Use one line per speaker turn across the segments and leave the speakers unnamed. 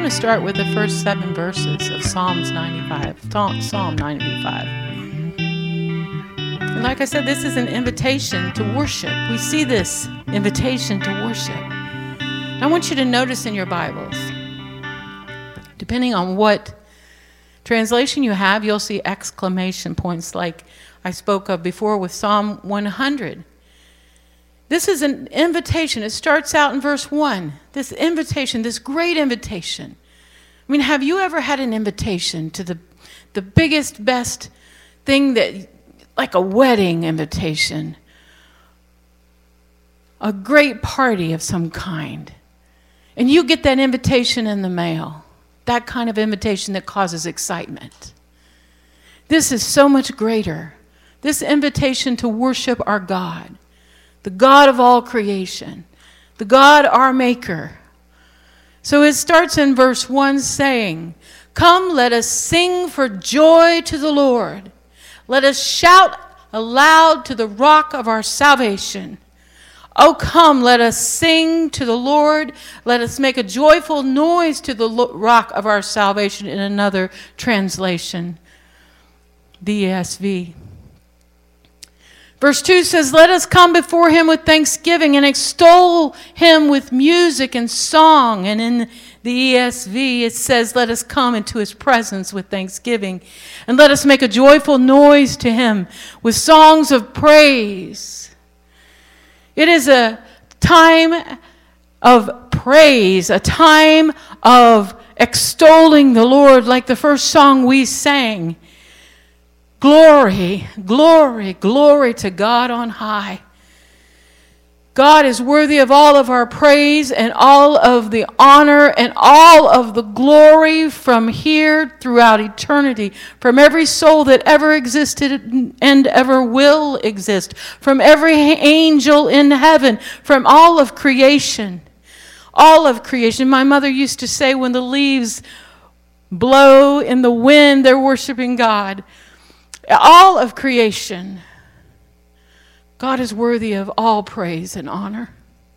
to start with the first 7 verses of Psalm 95. And like I said, this is an invitation to worship. We see this invitation to worship. I want you to notice in your Bibles, depending on what translation you have, you'll see exclamation points like I spoke of before with Psalm 100. This is an invitation. It starts out in verse 1. This invitation, this great invitation. I mean, have you ever had an invitation to the biggest, best thing that, like a wedding invitation, a great party of some kind, and you get that invitation in the mail, that kind of invitation that causes excitement? This is so much greater. This invitation to worship our God, the God of all creation, the God our Maker. So it starts in verse 1 saying, "Come, let us sing for joy to the Lord. Let us shout aloud to the rock of our salvation. Oh, come, let us sing to the Lord. Let us make a joyful noise to the rock of our salvation," in another translation, the ESV. Verse 2 says, "Let us come before him with thanksgiving and extol him with music and song." And in the ESV, it says, "Let us come into his presence with thanksgiving, and let us make a joyful noise to him with songs of praise." It is a time of praise, a time of extolling the Lord, like the first song we sang. Glory, glory, glory to God on high. God is worthy of all of our praise and all of the honor and all of the glory from here throughout eternity, from every soul that ever existed and ever will exist, from every angel in heaven, from all of creation. All of creation. My mother used to say when the leaves blow in the wind, they're worshiping God. All of creation. God is worthy of all praise and honor.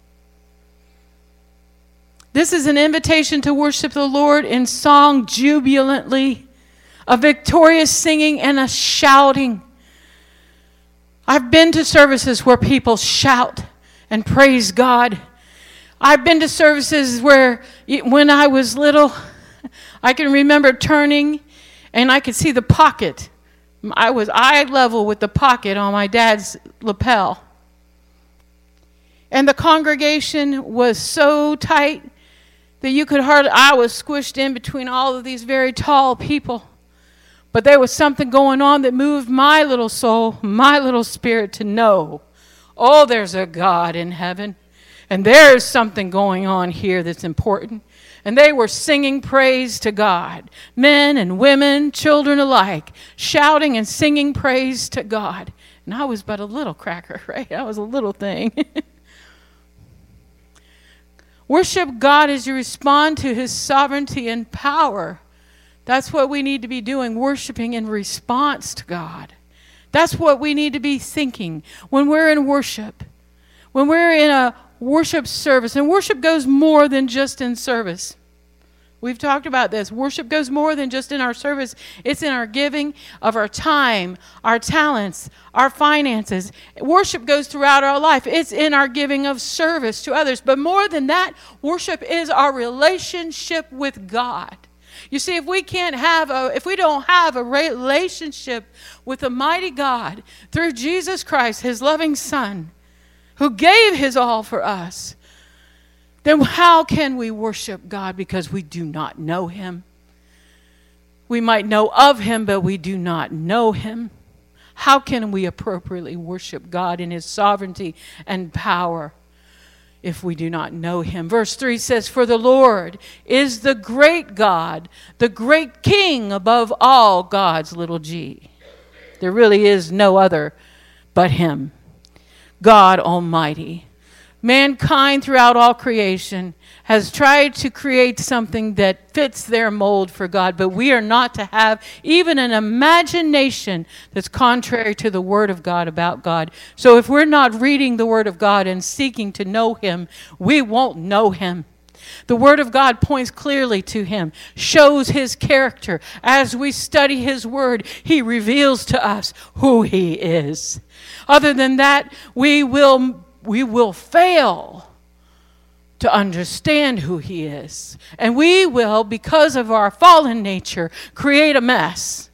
This is an invitation to worship the Lord in song jubilantly, a victorious singing and a shouting. I've been to services where people shout and praise God. I've been to services where when I was little, I can remember turning and I could see the pocket. I was eye level with the pocket on my dad's lapel. And the congregation was so tight that you could hardly, I was squished in between all of these very tall people. But there was something going on that moved my little soul, my little spirit to know, oh, there's a God in heaven. And there's something going on here that's important. And they were singing praise to God. Men and women, children alike, shouting and singing praise to God. And I was but a little cracker, right? I was a little thing. Worship God as you respond to his sovereignty and power. That's what we need to be doing, worshiping in response to God. That's what we need to be thinking when we're in worship. When we're in a worship service. And worship goes more than just in service. We've talked about this. Worship goes more than just in our service. It's in our giving of our time, our talents, our finances. Worship goes throughout our life. It's in our giving of service to others. But more than that, worship is our relationship with God. You see, if we don't have a relationship with the mighty God through Jesus Christ, his loving Son, who gave his all for us, then how can we worship God? Because we do not know him. We might know of him, but we do not know him. How can we appropriately worship God in his sovereignty and power if we do not know him? Verse 3 says, "For the Lord is the great God, the great King above all gods," little g. There really is no other but him. God Almighty. Mankind throughout all creation has tried to create something that fits their mold for God, but we are not to have even an imagination that's contrary to the Word of God about God. So if we're not reading the Word of God and seeking to know him, we won't know him. The Word of God points clearly to Him, shows His character. As we study His Word, He reveals to us who He is. Other than that, we will fail to understand who He is. And we will, because of our fallen nature, create a mess.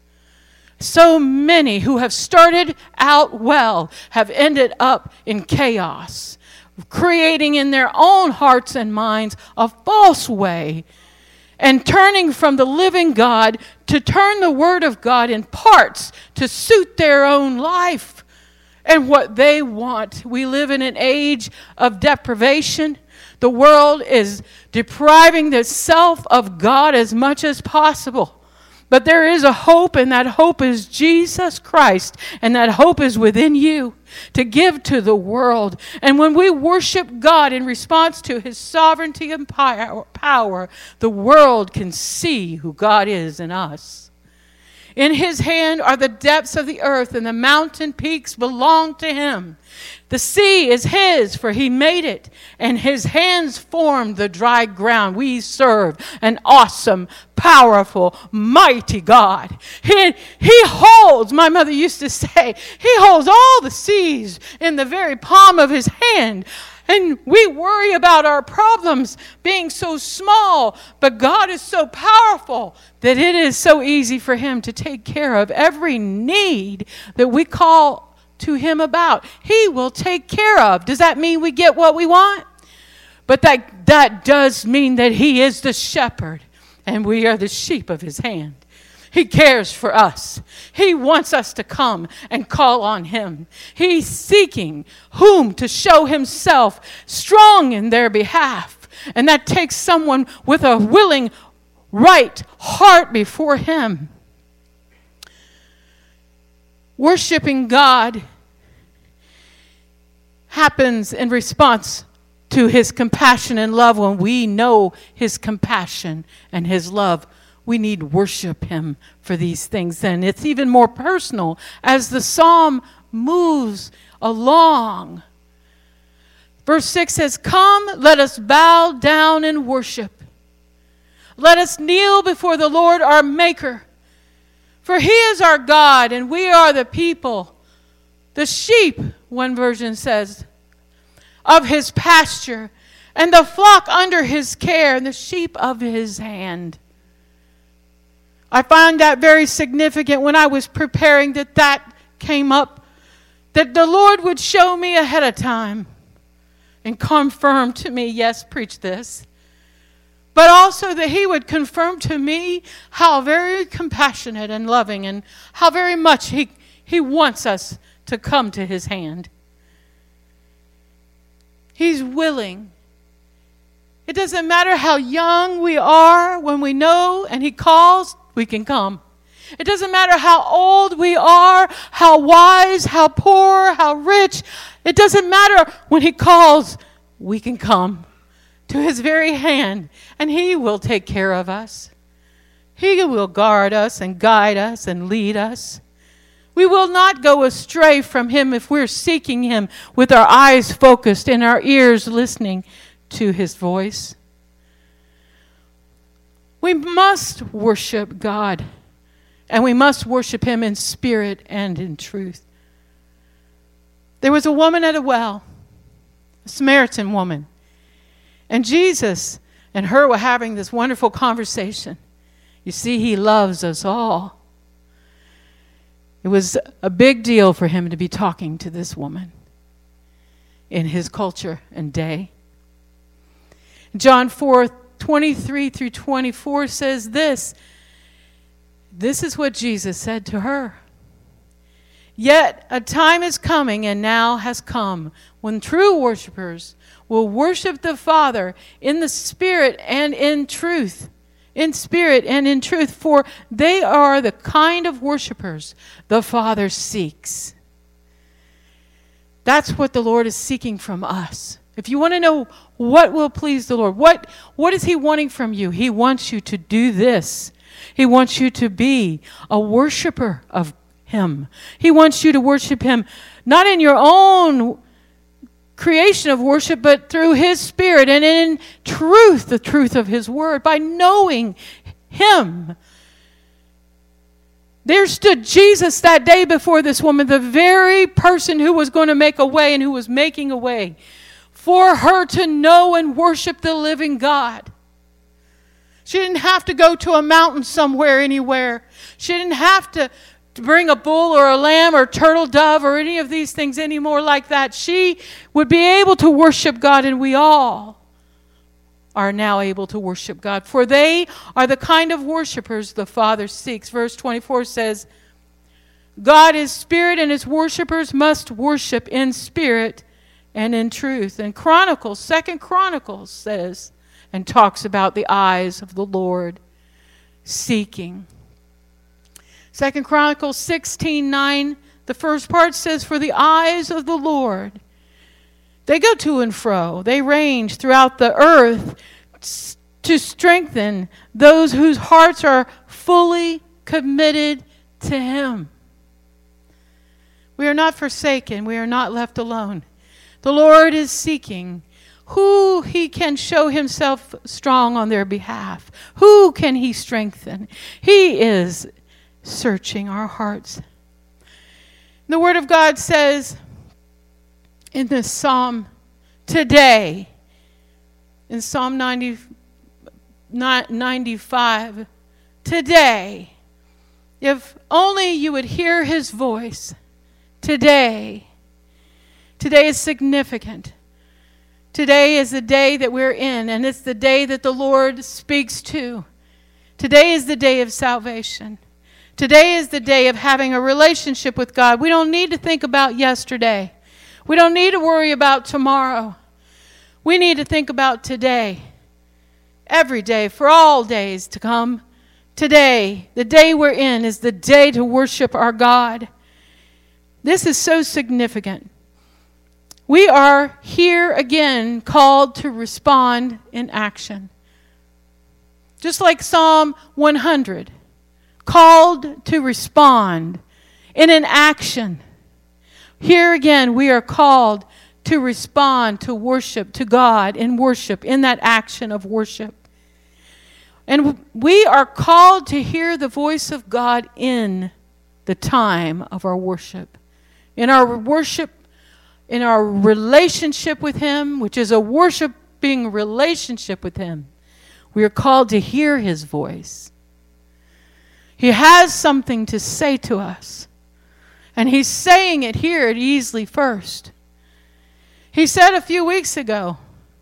So many who have started out well have ended up in chaos, creating in their own hearts and minds a false way, and turning from the living God to turn the Word of God in parts to suit their own life and what they want. We live in an age of deprivation. The world is depriving itself of God as much as possible. But there is a hope, and that hope is Jesus Christ, and that hope is within you to give to the world. And when we worship God in response to His sovereignty and power, the world can see who God is in us. In His hand are the depths of the earth, and the mountain peaks belong to Him. The sea is His, for He made it, and His hands formed the dry ground. We serve an awesome, powerful, mighty God. He holds, my mother used to say, He holds all the seas in the very palm of His hand. And we worry about our problems being so small, but God is so powerful that it is so easy for Him to take care of every need that we call to Him about. He will take care of. Does that mean we get what we want? But that does mean that He is the shepherd and we are the sheep of His hand. He cares for us. He wants us to come and call on Him. He's seeking whom to show Himself strong in their behalf. And that takes someone with a willing, right heart before Him. Worshiping God happens in response to His compassion and love. When we know His compassion and His love, we need to worship Him for these things. And it's even more personal as the psalm moves along. Verse 6 says, "Come, let us bow down and worship. Let us kneel before the Lord our Maker. For He is our God, and we are the people, the sheep," one version says, "of His pasture, and the flock under His care, and the sheep of His hand." I find that very significant when I was preparing that came up, that the Lord would show me ahead of time and confirm to me, yes, preach this, but also that He would confirm to me how very compassionate and loving and how very much He wants us to come to His hand. He's willing. It doesn't matter how young we are, when we know and He calls, we can come. It doesn't matter how old we are, how wise, how poor, how rich. It doesn't matter. When He calls, we can come to His very hand, and He will take care of us. He will guard us and guide us and lead us. We will not go astray from Him if we're seeking Him with our eyes focused and our ears listening to His voice. We must worship God, and we must worship Him in spirit and in truth. There was a woman at a well, a Samaritan woman, and Jesus and her were having this wonderful conversation. You see, He loves us all. It was a big deal for Him to be talking to this woman in His culture and day. John 4:23 through 24 says this. This is what Jesus said to her. "Yet a time is coming, and now has come, when true worshipers will worship the Father in the Spirit and in truth. In spirit and in truth, for they are the kind of worshipers the Father seeks." That's what the Lord is seeking from us. If you want to know what will please the Lord, what is He wanting from you? He wants you to do this. He wants you to be a worshiper of Him. He wants you to worship Him not in your own creation of worship, but through His Spirit and in truth, the truth of His Word, by knowing Him. There stood Jesus that day before this woman, the very person who was going to make a way and who was making a way for her to know and worship the living God. She didn't have to go to a mountain somewhere, anywhere. She didn't have to bring a bull or a lamb or turtle dove or any of these things anymore like that. She would be able to worship God, and we all are now able to worship God. For they are the kind of worshipers the Father seeks. Verse 24 says, God is spirit, and His worshipers must worship in spirit and in truth. And Second Chronicles says and talks about the eyes of the Lord seeking. 2 Chronicles 16:9, the first part says, for the eyes of the Lord, they go to and fro, they range throughout the earth to strengthen those whose hearts are fully committed to Him. We are not forsaken, we are not left alone. The Lord is seeking who He can show Himself strong on their behalf. Who can He strengthen? He is searching our hearts. The Word of God says in this psalm today, in Psalm 95, today, if only you would hear His voice, today is significant. Today is the day that we're in, and it's the day that the Lord speaks to. Today is the day of salvation. Today is the day of having a relationship with God. We don't need to think about yesterday. We don't need to worry about tomorrow. We need to think about today. Every day, for all days to come. Today, the day we're in, is the day to worship our God. This is so significant. We are here again called to respond in action. Just like Psalm 100, called to respond in an action. Here again, we are called to respond to worship, to God in worship, in that action of worship. And we are called to hear the voice of God in the time of our worship. In our worship, in our relationship with Him, which is a worshiping relationship with Him, we are called to hear His voice. He has something to say to us. And He's saying it here at Easley First. He said a few weeks ago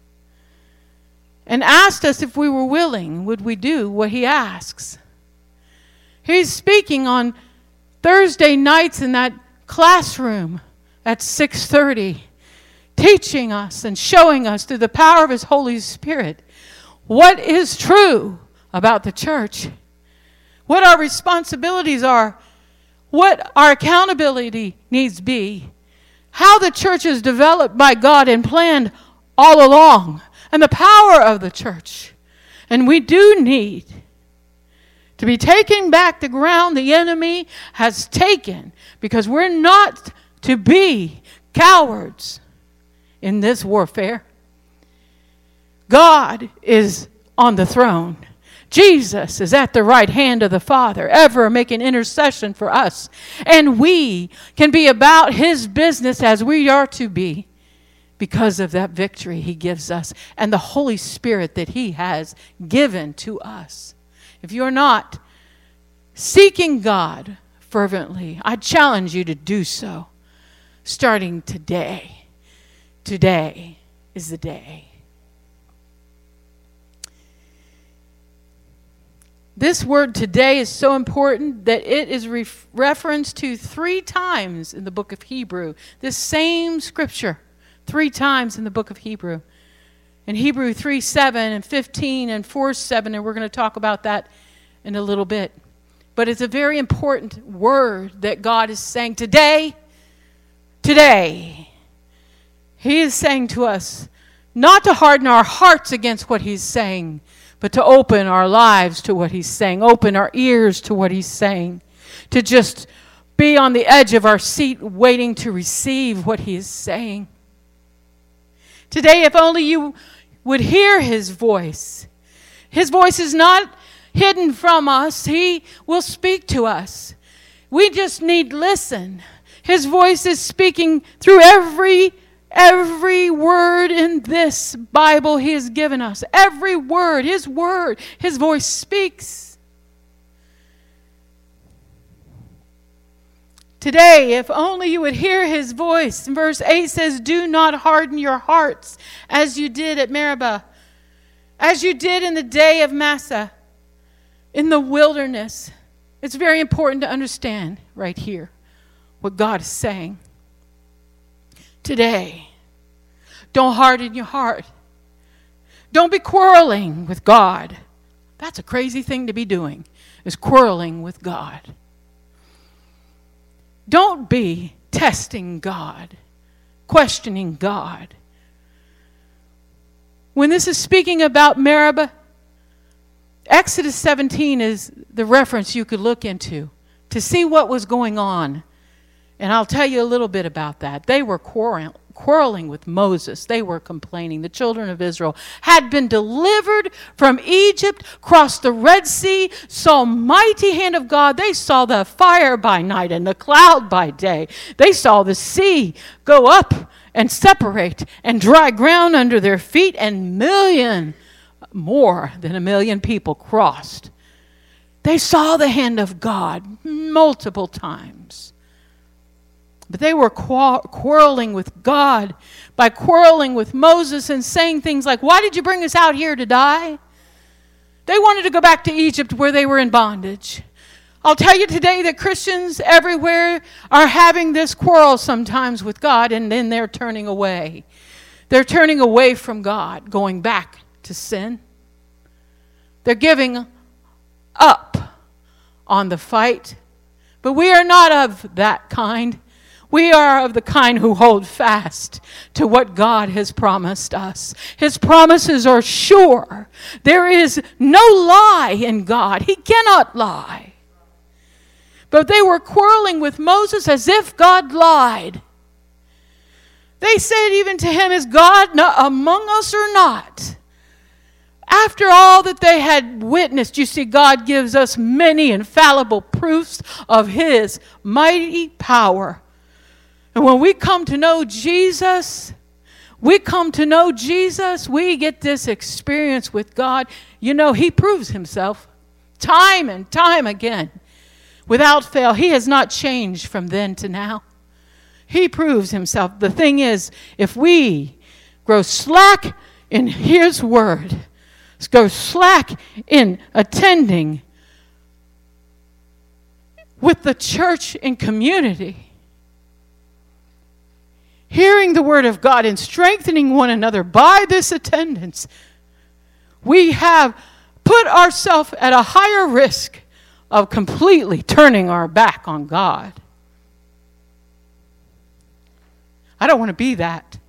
and asked us if we were willing, would we do what He asks. He's speaking on Thursday nights in that classroom at 6:30, teaching us and showing us through the power of His Holy Spirit what is true about the church, what our responsibilities are, what our accountability needs be, how the church is developed by God and planned all along, and the power of the church. And we do need to be taking back the ground the enemy has taken, because we're not to be cowards in this warfare. God is on the throne. Jesus is at the right hand of the Father, ever making intercession for us. And we can be about His business as we are to be because of that victory He gives us and the Holy Spirit that He has given to us. If you're not seeking God fervently, I challenge you to do so. Starting today. Today is the day. This word today is so important that it is referenced to 3 times in the book of Hebrew. This same scripture, 3 times in the book of Hebrew. In Hebrew 3:7 and 15 and 4:7, and we're going to talk about that in a little bit. But it's a very important word that God is saying today. Today, He is saying to us not to harden our hearts against what He's saying, but to open our lives to what He's saying, open our ears to what He's saying, to just be on the edge of our seat waiting to receive what He is saying. Today, if only you would hear his voice. His voice is not hidden from us. He will speak to us. We just need to listen. His voice is speaking through every word in this Bible he has given us. Every word, his voice speaks. Today, if only you would hear his voice. Verse 8 says, do not harden your hearts as you did at Meribah, as you did in the day of Massah, in the wilderness. It's very important to understand right here what God is saying. Today, don't harden your heart. Don't be quarreling with God. That's a crazy thing to be doing, is quarreling with God. Don't be testing God, questioning God. When this is speaking about Meribah, Exodus 17 is the reference you could look into to see what was going on. And I'll tell you a little bit about that. They were quarreling with Moses. They were complaining. The children of Israel had been delivered from Egypt, crossed the Red Sea, saw mighty hand of God. They saw the fire by night and the cloud by day. They saw the sea go up and separate and dry ground under their feet, and more than a million people crossed. They saw the hand of God multiple times. But they were quarreling with God by quarreling with Moses and saying things like, why did you bring us out here to die? They wanted to go back to Egypt where they were in bondage. I'll tell you today that Christians everywhere are having this quarrel sometimes with God, and then they're turning away. They're turning away from God, going back to sin. They're giving up on the fight. But we are not of that kind. We are of the kind who hold fast to what God has promised us. His promises are sure. There is no lie in God. He cannot lie. But they were quarreling with Moses as if God lied. They said even to him, is God among us or not? After all that they had witnessed, you see, God gives us many infallible proofs of his mighty power. And when we come to know Jesus, we get this experience with God. You know, he proves himself time and time again. Without fail, he has not changed from then to now. He proves himself. The thing is, if we grow slack in his word, go slack in attending with the church and community, hearing the word of God and strengthening one another by this attendance, we have put ourselves at a higher risk of completely turning our back on God. I don't want to be that.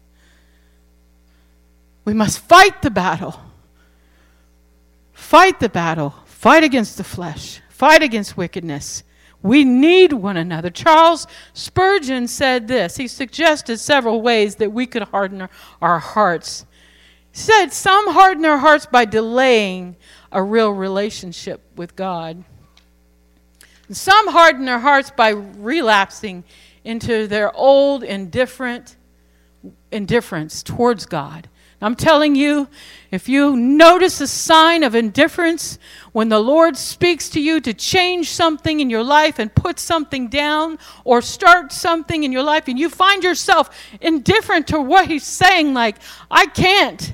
We must fight the battle. Fight the battle. Fight against the flesh. Fight against wickedness. We need one another. Charles Spurgeon said this. He suggested several ways that we could harden our hearts. He said some harden their hearts by delaying a real relationship with God. And some harden their hearts by relapsing into their old indifference towards God. I'm telling you, if you notice a sign of indifference when the Lord speaks to you to change something in your life and put something down or start something in your life, and you find yourself indifferent to what he's saying, like, I can't,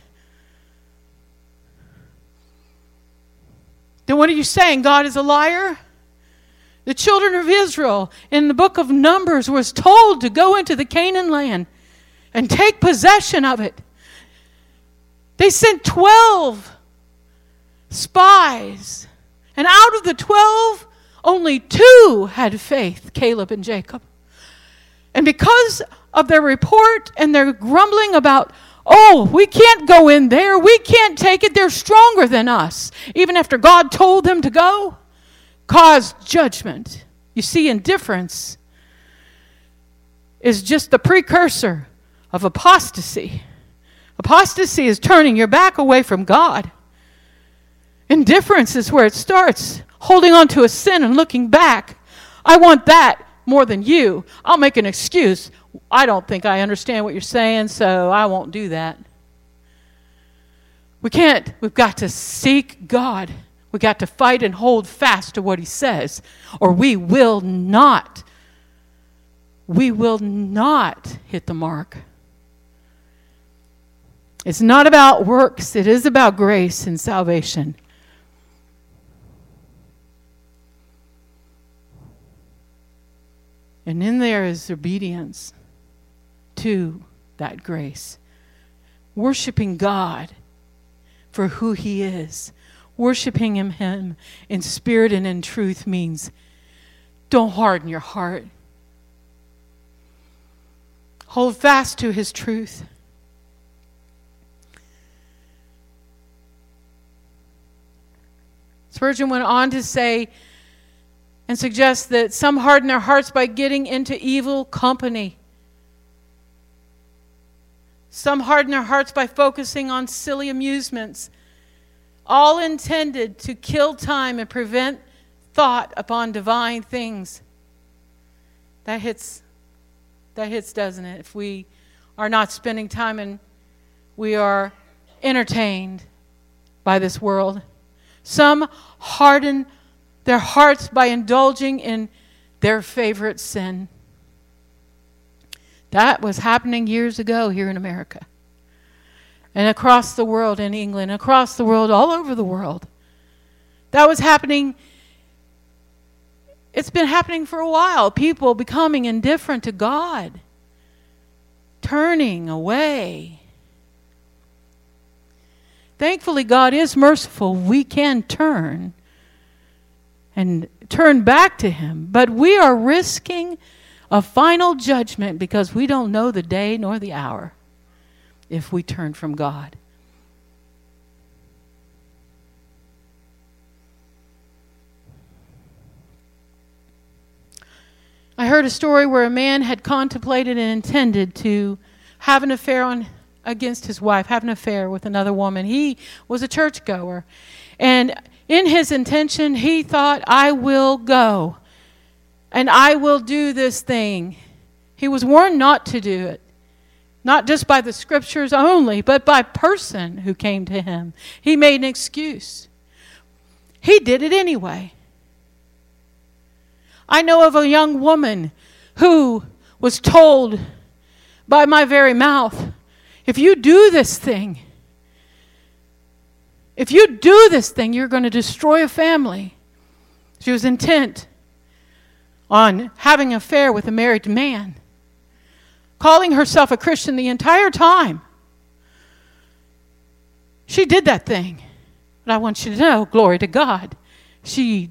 then what are you saying? God is a liar? The children of Israel in the book of Numbers was told to go into the Canaan land and take possession of it. They sent 12 spies. And out of the 12, only 2 had faith, Caleb and Jacob. And because of their report and their grumbling about, oh, we can't go in there, we can't take it, they're stronger than us, even after God told them to go, caused judgment. You see, indifference is just the precursor of apostasy. Apostasy is turning your back away from God. Indifference is where it starts. Holding on to a sin and looking back. I want that more than you. I'll make an excuse. I don't think I understand what you're saying, so I won't do that. We can't. We've got to seek God. We've got to fight and hold fast to what He says, or we will not hit the mark. It's not about works. It is about grace and salvation. And in there is obedience to that grace. Worshiping God for who He is. Worshiping Him in spirit and in truth means don't harden your heart. Hold fast to His truth. Spurgeon went on to say and suggest that some harden their hearts by getting into evil company. Some harden their hearts by focusing on silly amusements, all intended to kill time and prevent thought upon divine things. That hits, doesn't it? If we are not spending time and we are entertained by this world. Some harden their hearts by indulging in their favorite sin. That was happening years ago here in America. And across the world in England, across the world, all over the world. That was happening. It's been happening for a while. People becoming indifferent to God. Turning away. Thankfully, God is merciful. We can turn and turn back to Him. But we are risking a final judgment because we don't know the day nor the hour if we turn from God. I heard a story where a man had contemplated and intended to have an affair against his wife, have an affair with another woman. He was a churchgoer. And in his intention, he thought, I will go. And I will do this thing. He was warned not to do it. Not just by the scriptures only, but by person who came to him. He made an excuse. He did it anyway. I know of a young woman who was told by my very mouth, if you do this thing, you're going to destroy a family. She was intent on having an affair with a married man, calling herself a Christian the entire time. She did that thing. But I want you to know, glory to God, she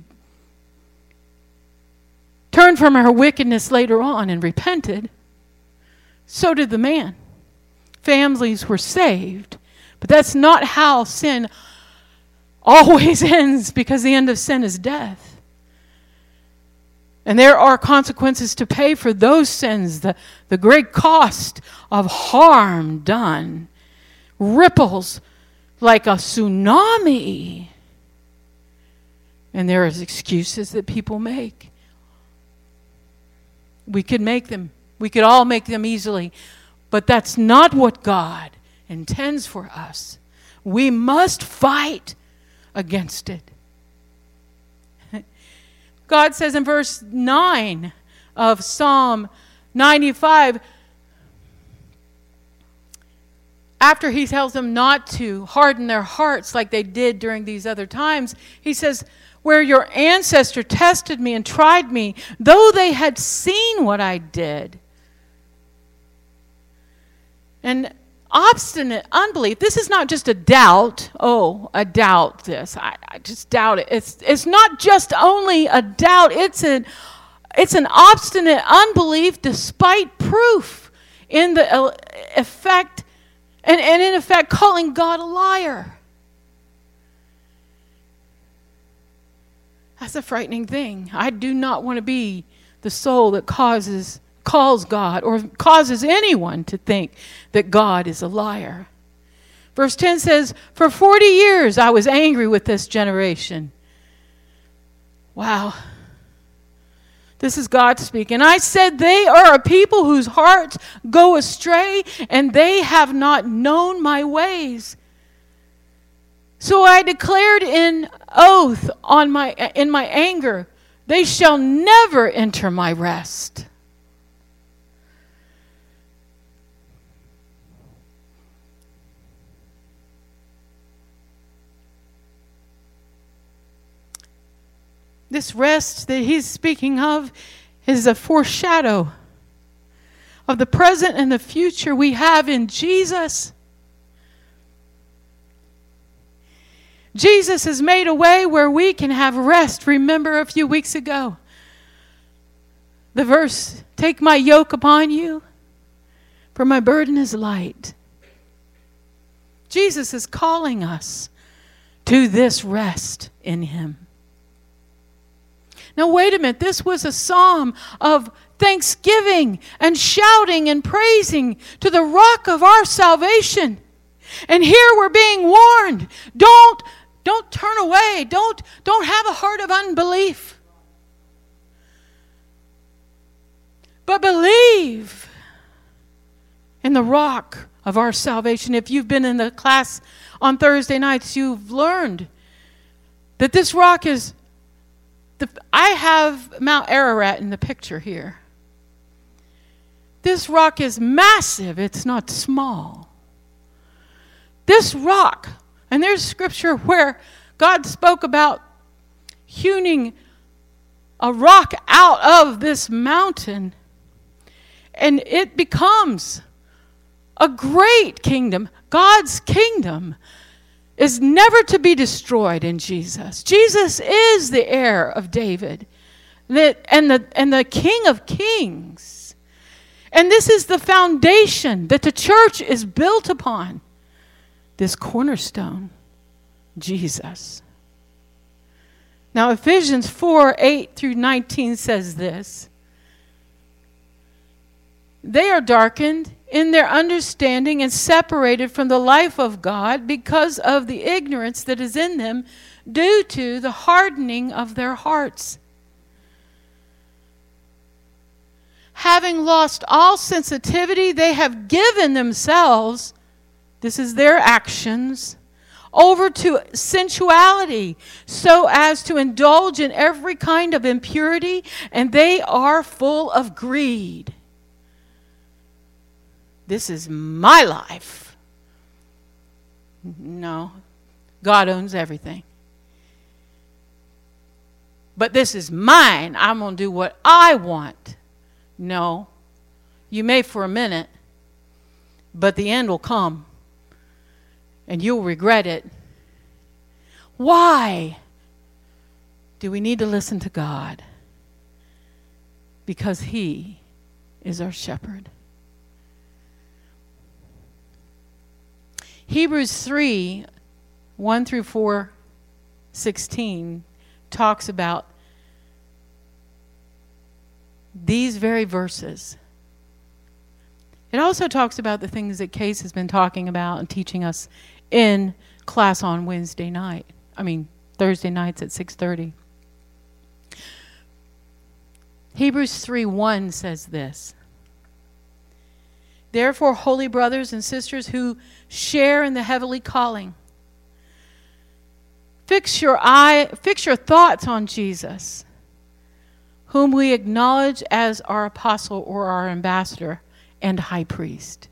turned from her wickedness later on and repented. So did the man. Families were saved. But that's not how sin always ends, because the end of sin is death. And there are consequences to pay for those sins. The great cost of harm done ripples like a tsunami. And there is excuses that people make. We could make them. We could all make them easily. But that's not what God intends for us. We must fight against it. God says in verse 9 of Psalm 95, after He tells them not to harden their hearts like they did during these other times, He says, where your ancestor tested me and tried me, though they had seen what I did. And obstinate unbelief, this is not just a doubt. Oh, I doubt this. I just doubt it. It's not just only a doubt. It's an obstinate unbelief despite proof in the effect, and in effect calling God a liar. That's a frightening thing. I do not want to be the soul that calls God or causes anyone to think that God is a liar. Verse 10 says, for 40 years I was angry with this generation. Wow. This is God speaking. I said, they are a people whose hearts go astray, and they have not known my ways. So I declared in oath in my anger, they shall never enter my rest. This rest that he's speaking of is a foreshadow of the present and the future we have in Jesus. Jesus has made a way where we can have rest. Remember a few weeks ago, the verse, take my yoke upon you, for my burden is light. Jesus is calling us to this rest in him. Now, wait a minute. This was a psalm of thanksgiving and shouting and praising to the rock of our salvation. And here we're being warned. Don't turn away. Don't have a heart of unbelief. But believe in the rock of our salvation. If you've been in the class on Thursday nights, you've learned that this rock is... I have Mount Ararat in the picture here. This rock is massive. It's not small. This rock, and there's scripture where God spoke about hewing a rock out of this mountain, and it becomes a great kingdom. God's kingdom is never to be destroyed in Jesus. Jesus is the heir of David and the King of Kings. And this is the foundation that the church is built upon. This cornerstone, Jesus. Now Ephesians 4:8-19 says this. They are darkened in their understanding and separated from the life of God because of the ignorance that is in them due to the hardening of their hearts. Having lost all sensitivity, they have given themselves, this is their actions, over to sensuality so as to indulge in every kind of impurity, and they are full of greed. This is my life. No, God owns everything. But this is mine. I'm going to do what I want. No, you may for a minute, but the end will come, and you'll regret it. Why do we need to listen to God? Because He is our shepherd. Hebrews 3:1-4:16 talks about these very verses. It also talks about the things that Case has been talking about and teaching us in class on Thursday nights at 6:30. Hebrews 3:1 says this. Therefore, holy brothers and sisters who share in the heavenly calling, fix your thoughts on Jesus, whom we acknowledge as our apostle or our ambassador and high priest.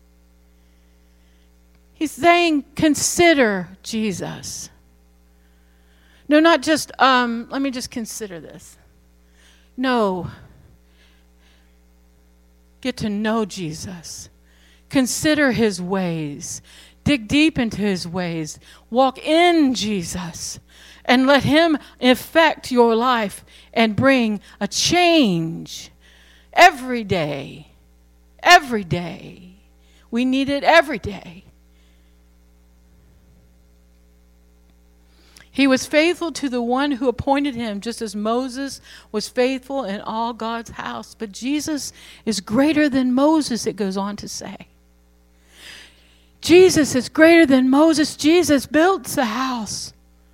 He's saying, consider Jesus. No, not just, let me just consider this. No. Get to know Jesus. Consider His ways. Dig deep into His ways. Walk in Jesus. And let Him affect your life and bring a change every day. Every day. We need it every day. He was faithful to the one who appointed him, just as Moses was faithful in all God's house. But Jesus is greater than Moses, it goes on to say. Jesus is greater than Moses. Jesus builds the house.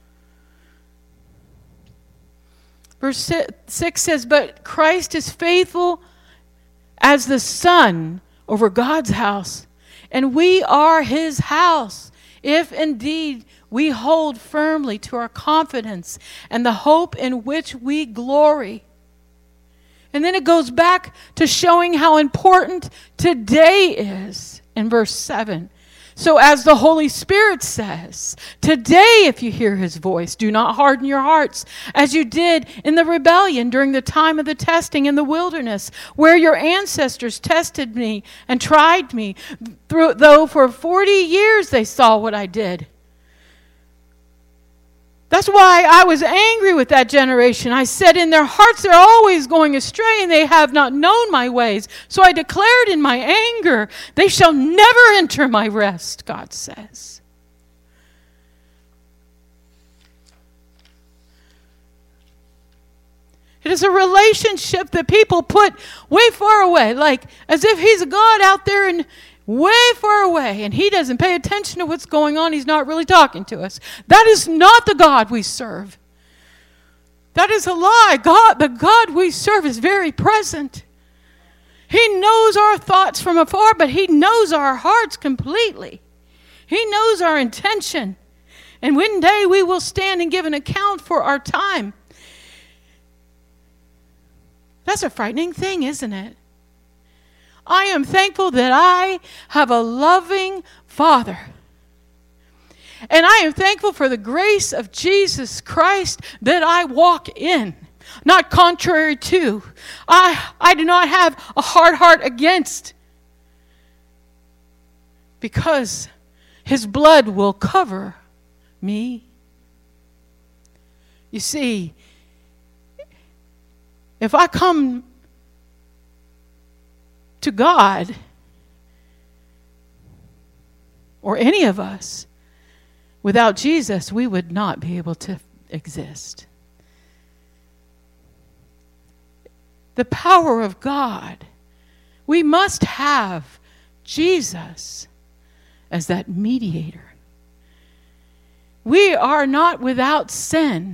Verse 6 says, but Christ is faithful as the Son over God's house, and we are His house, if indeed we hold firmly to our confidence and the hope in which we glory. And then it goes back to showing how important today is in verse 7. So as the Holy Spirit says, today if you hear His voice, do not harden your hearts as you did in the rebellion during the time of the testing in the wilderness, where your ancestors tested me and tried me, though for 40 years they saw what I did. That's why I was angry with that generation. I said, in their hearts they're always going astray, and they have not known my ways. So I declared in my anger, they shall never enter my rest, God says. It is a relationship that people put way far away, like as if He's a God out there and way far away, and He doesn't pay attention to what's going on. He's not really talking to us. That is not the God we serve. That is a lie. The God we serve is very present. He knows our thoughts from afar, but He knows our hearts completely. He knows our intention. And one day we will stand and give an account for our time. That's a frightening thing, isn't it? I am thankful that I have a loving Father. And I am thankful for the grace of Jesus Christ that I walk in, not contrary to. I do not have a hard heart against, because His blood will cover me. You see, if I come to God, or any of us, without Jesus, we would not be able to exist. The power of God. We must have Jesus as that mediator. We are not without sin.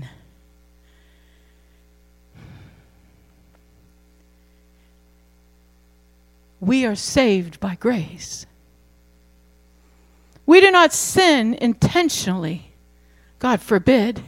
We are saved by grace. We do not sin intentionally. God forbid.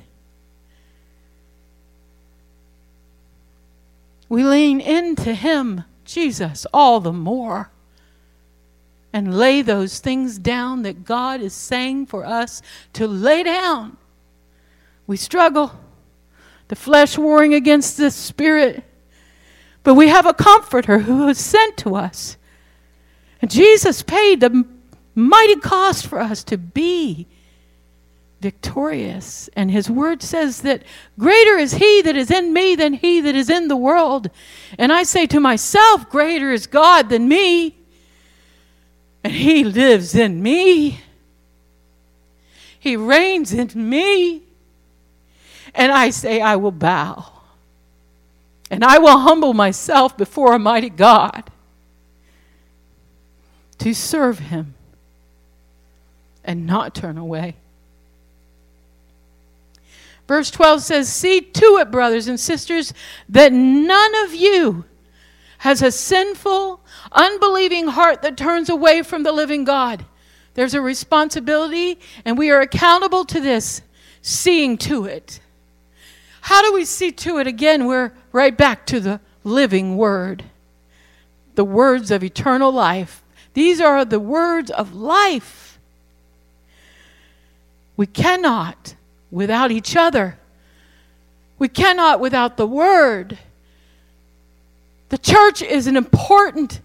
We lean into Him, Jesus, all the more, and lay those things down that God is saying for us to lay down. We struggle, the flesh warring against the spirit. But we have a comforter who is sent to us. And Jesus paid the mighty cost for us to be victorious. And His word says that greater is He that is in me than he that is in the world. And I say to myself, greater is God than me. And He lives in me. He reigns in me. And I say, I will bow. And I will humble myself before a mighty God to serve Him and not turn away. Verse 12 says, see to it, brothers and sisters, that none of you has a sinful, unbelieving heart that turns away from the living God. There's a responsibility, and we are accountable to this, seeing to it. How do we see to it? Again, we're right back to the living word. The words of eternal life. These are the words of life. We cannot without each other. We cannot without the word. The church is an important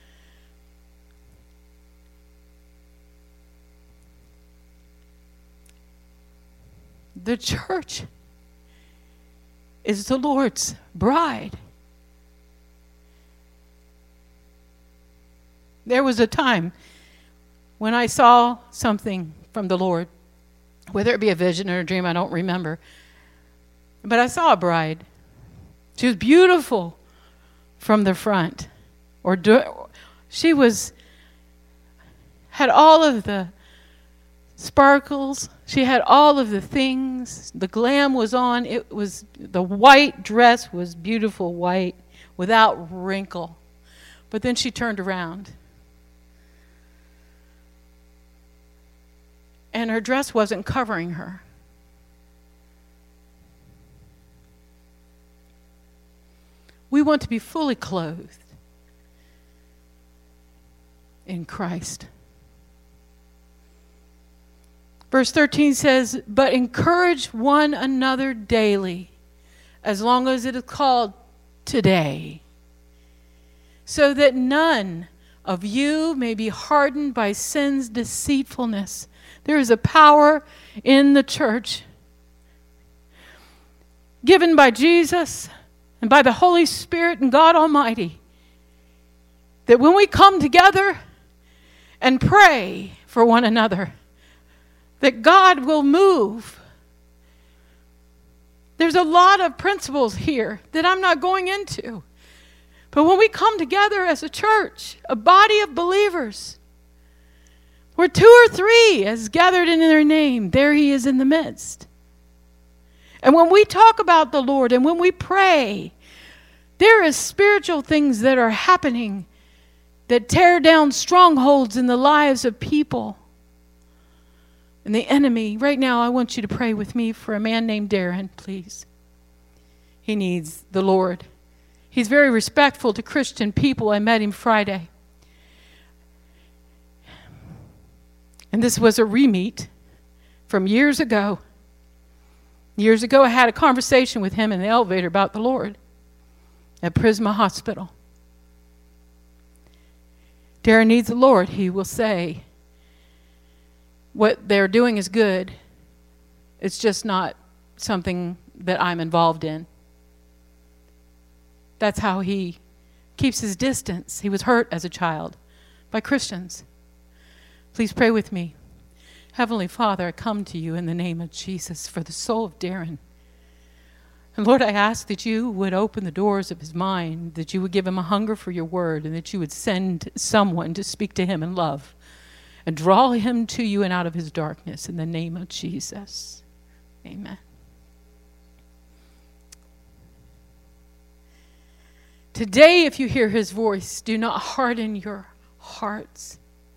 the church is the Lord's bride. There was a time when I saw something from the Lord, whether it be a vision or a dream, I don't remember. But I saw a bride. She was beautiful from the front. She was, had all of the sparkles. She had all of the things. The glam was on. The white dress was beautiful white without wrinkle. But then she turned around. And her dress wasn't covering her. We want to be fully clothed in Christ. Verse 13 says, but encourage one another daily, as long as it is called today, so that none of you may be hardened by sin's deceitfulness. There is a power in the church given by Jesus and by the Holy Spirit and God Almighty, that when we come together and pray for one another, that God will move. There's a lot of principles here that I'm not going into. But when we come together as a church, a body of believers, where 2 or 3 is gathered in their name, there he is in the midst. And when we talk about the Lord and when we pray, there is spiritual things that are happening that tear down strongholds in the lives of people. And the enemy, right now I want you to pray with me for a man named Darren, please. He needs the Lord. He's very respectful to Christian people. I met him Friday. And this was a re-meet from years ago. Years ago, I had a conversation with him in the elevator about the Lord at Prisma Hospital. Darren needs the Lord. He will say, what they're doing is good. It's just not something that I'm involved in. That's how he keeps his distance. He was hurt as a child by Christians. Please pray with me. Heavenly Father, I come to you in the name of Jesus for the soul of Darren. And Lord, I ask that you would open the doors of his mind, that you would give him a hunger for your word, and that you would send someone to speak to him in love and draw him to you and out of his darkness in the name of Jesus. Amen. Today, if you hear his voice, do not harden your hearts.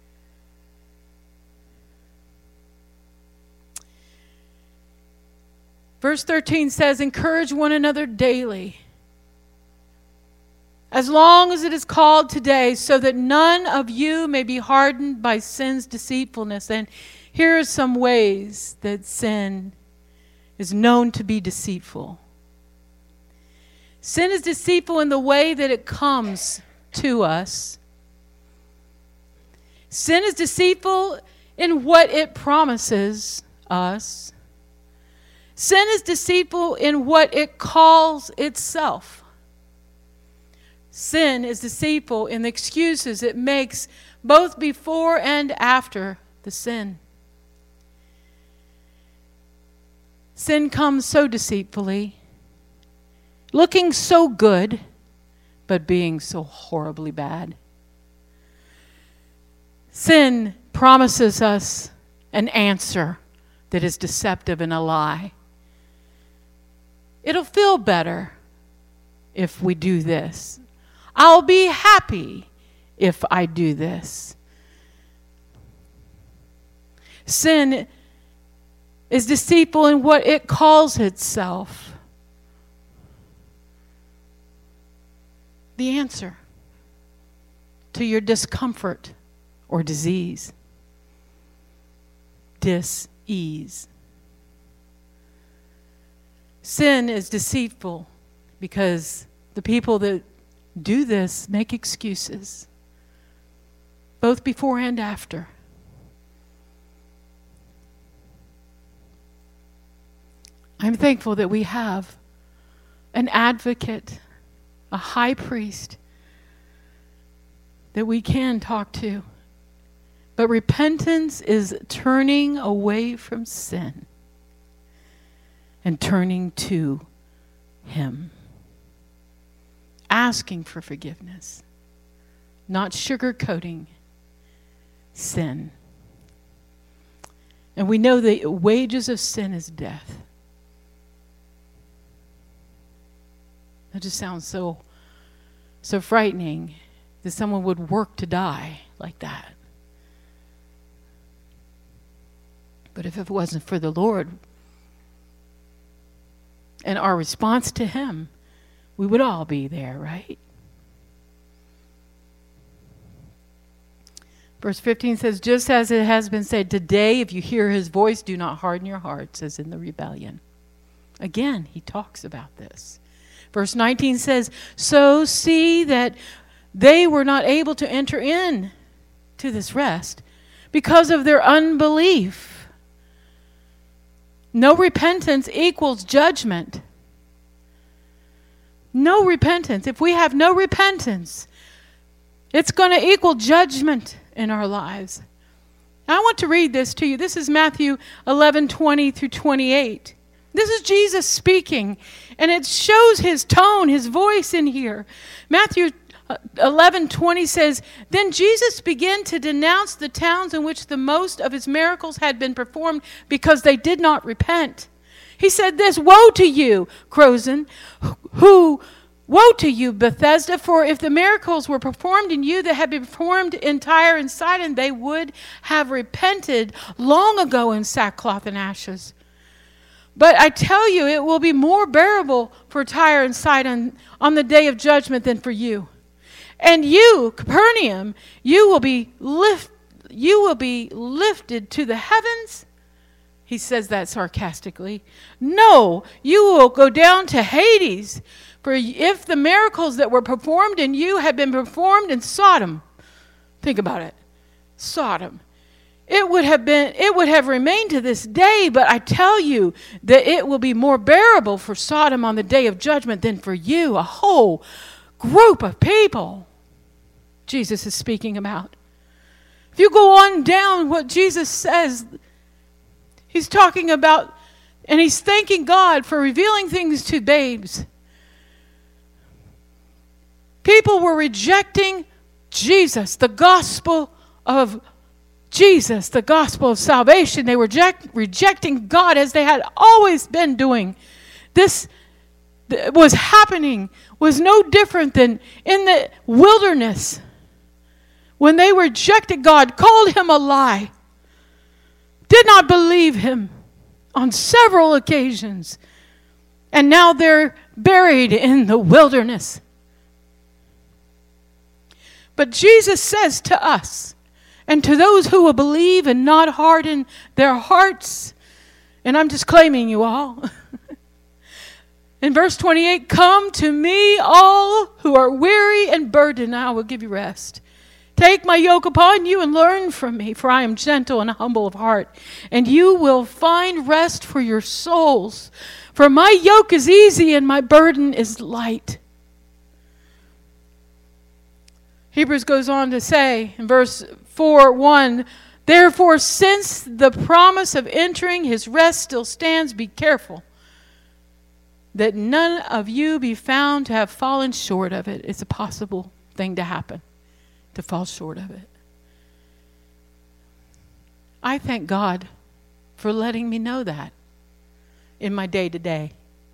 Verse 13 says, encourage one another daily, as long as it is called today, so that none of you may be hardened by sin's deceitfulness. And here are some ways that sin is known to be deceitful. Sin is deceitful in the way that it comes to us. Sin is deceitful in what it promises us. Sin is deceitful in what it calls itself. Sin is deceitful in the excuses it makes both before and after the sin. Sin comes so deceitfully, looking so good, but being so horribly bad. Sin promises us an answer that is deceptive and a lie. It'll feel better if we do this. I'll be happy if I do this. Sin is deceitful in what it calls itself. The answer to your discomfort or disease. Dis-ease. Sin is deceitful because the people that do this make excuses, both before and after. I'm thankful that we have an advocate, a high priest that we can talk to. But repentance is turning away from sin and turning to him. Asking for forgiveness, not sugarcoating, sin. And we know the wages of sin is death. That just sounds so frightening that someone would work to die like that. But if it wasn't for the Lord and our response to Him, we would all be there, right? Verse 15 says, just as it has been said, today, if you hear His voice, do not harden your hearts as in the rebellion. Again, He talks about this. Verse 19 says, so see that they were not able to enter in to this rest because of their unbelief. No repentance equals judgment. No repentance. If we have no repentance, it's going to equal judgment in our lives. I want to read this to you. This is Matthew 11:20 through 28. This is Jesus speaking, and it shows His tone, His voice in here. Matthew 11:20 says, then Jesus began to denounce the towns in which the most of His miracles had been performed because they did not repent. He said this, woe to you, Chorazin, woe to you, Bethesda, for if the miracles were performed in you that had been performed in Tyre and Sidon, they would have repented long ago in sackcloth and ashes. But I tell you, it will be more bearable for Tyre and Sidon on the day of judgment than for you. And you, Capernaum, you will be lifted to the heavens. He says that sarcastically. No, you will go down to Hades. For if the miracles that were performed in you had been performed in Sodom, think about it, Sodom, it would have remained to this day, but I tell you that it will be more bearable for Sodom on the day of judgment than for you, a whole group of people Jesus is speaking about. If you go on down what Jesus says, He's talking about, and He's thanking God for revealing things to babes. People were rejecting Jesus, the gospel of Jesus, the gospel of salvation. They were rejecting God as they had always been doing. This was happening, was no different than in the wilderness when they rejected God, called Him a lie, did not believe Him on several occasions, and now they're buried in the wilderness. But Jesus says to us, and to those who will believe and not harden their hearts, and I'm just claiming you all. In verse 28, come to me all who are weary and burdened, and I will give you rest. Take my yoke upon you and learn from me, for I am gentle and humble of heart, and you will find rest for your souls. For my yoke is easy and my burden is light. Hebrews goes on to say in verse 4:1, therefore, since the promise of entering His rest still stands, be careful that none of you be found to have fallen short of it. It's a possible thing to happen, to fall short of it. I thank God for letting me know that in my day-to-day.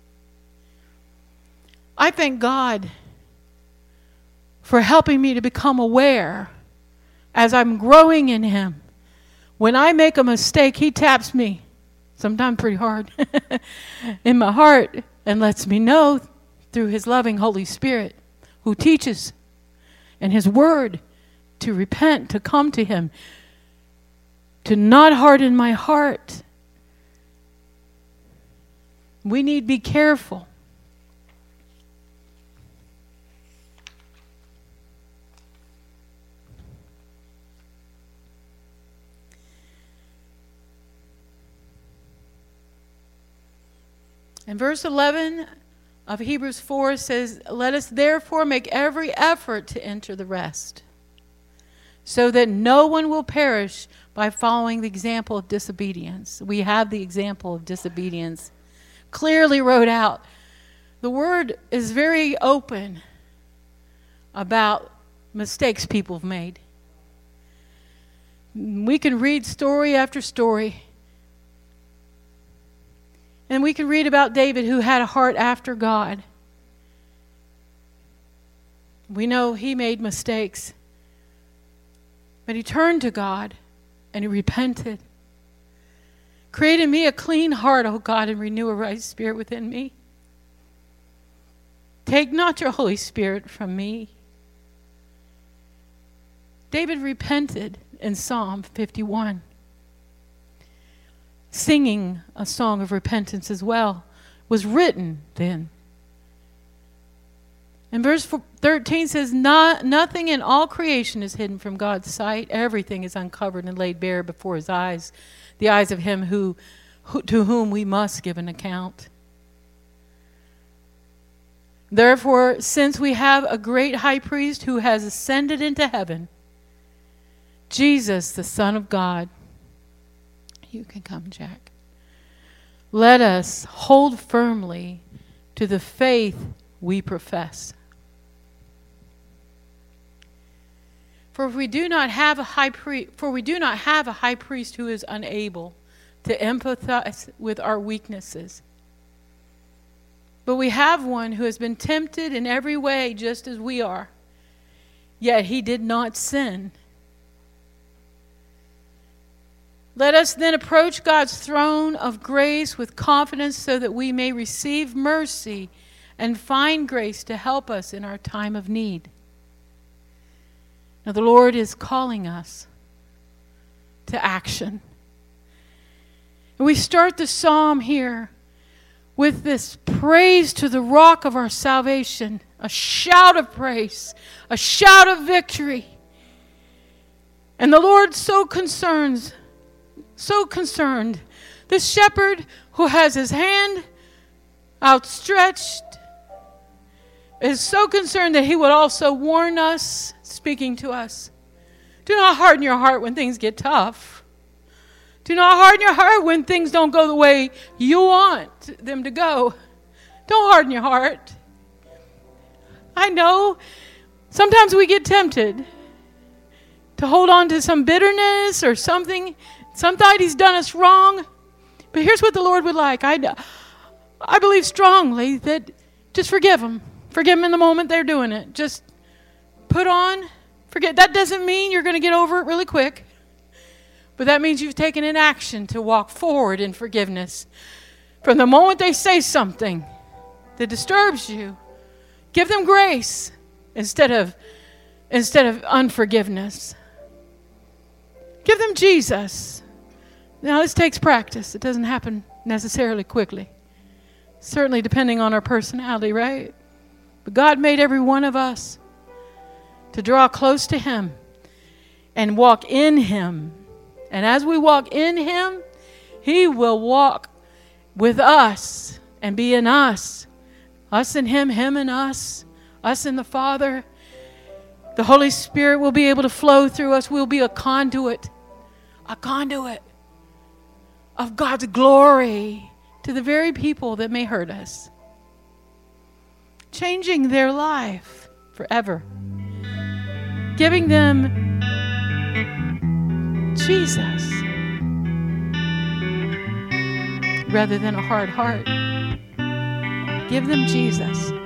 I thank God for helping me to become aware as I'm growing in Him. When I make a mistake, He taps me, sometimes pretty hard, in my heart and lets me know through His loving Holy Spirit who teaches and His Word to repent, to come to Him, to not harden my heart. We need to be careful. And verse 11 of Hebrews 4 says, let us therefore make every effort to enter the rest, so that no one will perish by following the example of disobedience. We have the example of disobedience clearly wrote out. The Word is very open about mistakes people have made. We can read story after story. And we can read about David, who had a heart after God. We know he made mistakes. But he turned to God and he repented. Create in me a clean heart, O God, and renew a right spirit within me. Take not your Holy Spirit from me. David repented in Psalm 51. Singing a song of repentance as well was written then. And verse 13 says, nothing in all creation is hidden from God's sight. Everything is uncovered and laid bare before his eyes, the eyes of him to whom we must give an account. Therefore, since we have a great high priest who has ascended into heaven, Jesus, the Son of God. You can come, Jack. Let us hold firmly to the faith we profess. For we do not have a high priest who is unable to empathize with our weaknesses. But we have one who has been tempted in every way just as we are, yet he did not sin. Let us then approach God's throne of grace with confidence so that we may receive mercy and find grace to help us in our time of need. Now the Lord is calling us to action. And we start the psalm here with this praise to the rock of our salvation, a shout of praise, a shout of victory. And the Lord so concerned, this shepherd who has his hand outstretched is so concerned that he would also warn us, speaking to us. Do not harden your heart when things get tough. Do not harden your heart when things don't go the way you want them to go. Don't harden your heart. I know sometimes we get tempted to hold on to some bitterness or something. Somebody's done us wrong. But here's what the Lord would like. I believe strongly that just forgive them. Forgive them in the moment they're doing it. Just forget. That doesn't mean you're going to get over it really quick. But that means you've taken an action to walk forward in forgiveness. From the moment they say something that disturbs you, give them grace instead of unforgiveness. Give them Jesus. Now, this takes practice. It doesn't happen necessarily quickly. Certainly depending on our personality, right? But God made every one of us to draw close to Him and walk in Him. And as we walk in Him, He will walk with us and be in us. Us and Him, Him and us and the Father. The Holy Spirit will be able to flow through us. We'll be a conduit of God's glory to the very people that may hurt us. Changing their life forever. Giving them Jesus rather than a hard heart. Give them Jesus.